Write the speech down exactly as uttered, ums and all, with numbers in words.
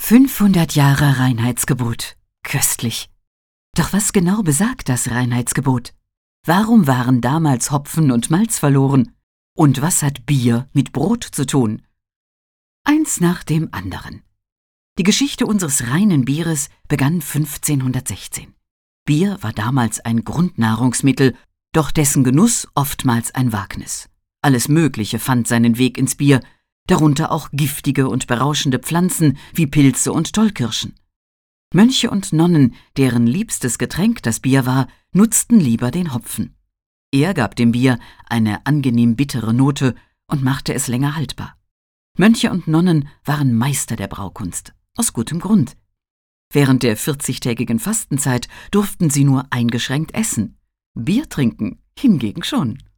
fünfhundert Jahre Reinheitsgebot. Köstlich. Doch was genau besagt das Reinheitsgebot? Warum waren damals Hopfen und Malz verloren? Und was hat Bier mit Brot zu tun? Eins nach dem anderen. Die Geschichte unseres reinen Bieres begann fünfzehnhundertsechzehn. Bier war damals ein Grundnahrungsmittel, doch dessen Genuss oftmals ein Wagnis. Alles Mögliche fand seinen Weg ins Bier, darunter auch giftige und berauschende Pflanzen wie Pilze und Tollkirschen. Mönche und Nonnen, deren liebstes Getränk das Bier war, nutzten lieber den Hopfen. Er gab dem Bier eine angenehm bittere Note und machte es länger haltbar. Mönche und Nonnen waren Meister der Braukunst, aus gutem Grund. Während der vierzigtägigen Fastenzeit durften sie nur eingeschränkt essen. Bier trinken hingegen schon.